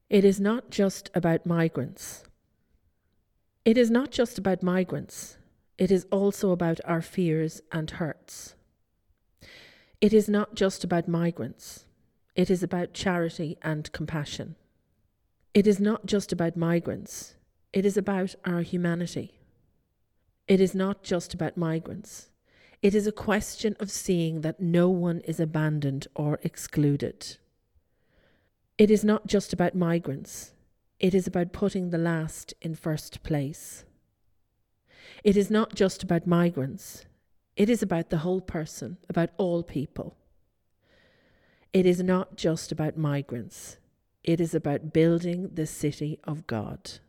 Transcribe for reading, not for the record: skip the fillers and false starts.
It is not just about migrants. It is not just about migrants. It is also about our fears and hurts. It is not just about migrants. It is about charity and compassion. It is not just about migrants. It is about our humanity. It is not just about migrants. It is a question of seeing that no one is abandoned or excluded. It is not just about migrants. It is about putting the last in first place. It is not just about migrants. It is about the whole person, about all people. It is not just about migrants. It is about building the city of God.